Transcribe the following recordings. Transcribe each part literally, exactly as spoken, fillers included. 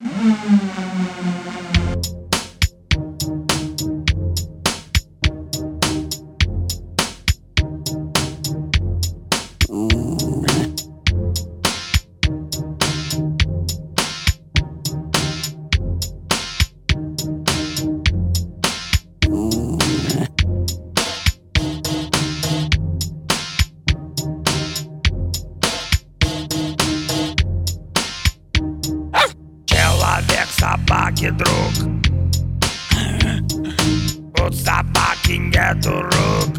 Человек собаки друг. У собаки нету рук.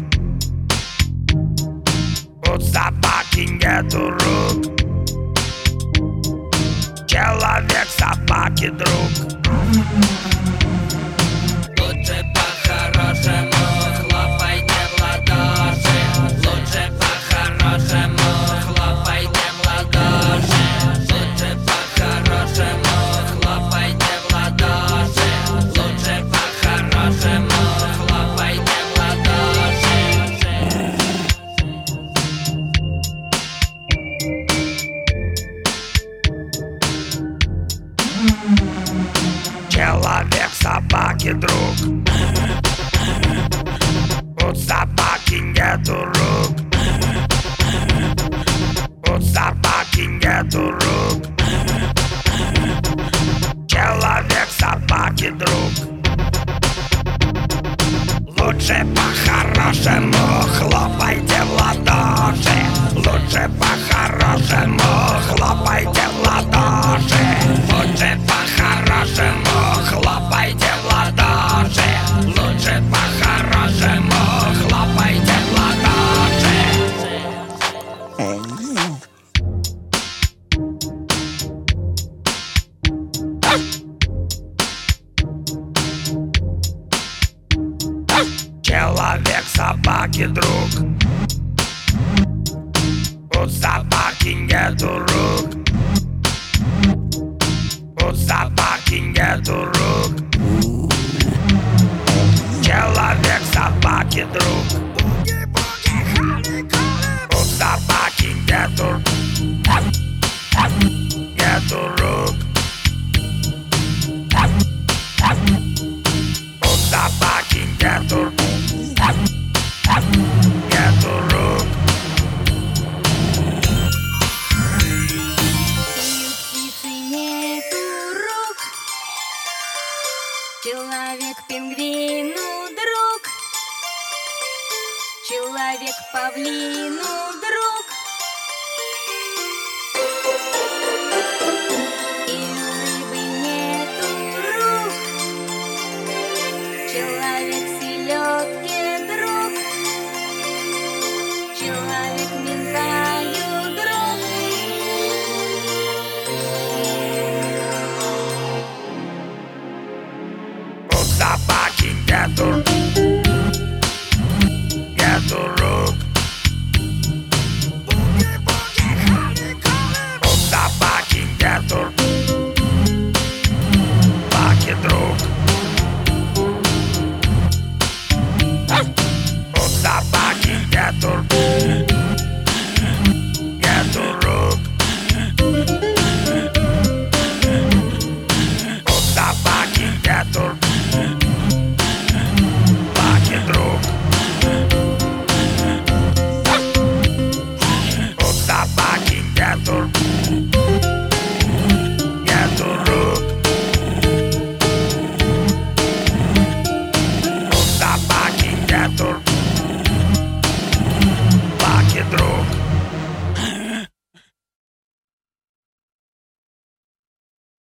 У собаки нету рук. Человек собаки друг. Лучше по-хорошему хлопайте в ладоши. Лучше по-хорошему хлопайте в ладоши. Лучше по-хорошему хлопайте в ладоши. Лучше по-хорошему хлопайте в ладоши. Человек собаки друг. У собаки нету рук. У собаки нету рук. Человек собаки друг. Лучше по-хорошему хлопайте в ладоши. Лучше по-хорошему хлопайте в ладоши. Лучше по-хорошему хлопайте в ладоши. Лучше по-хорошему хлопайте в ладоши. Человек собаки друг. У собаки нету рук. У собаки нету рук. Человек собаки друг. У собаки нету нету рук. У собаки нету нету рук. Птицы нету рук. Человек пингвину друг. Человек павлину друг.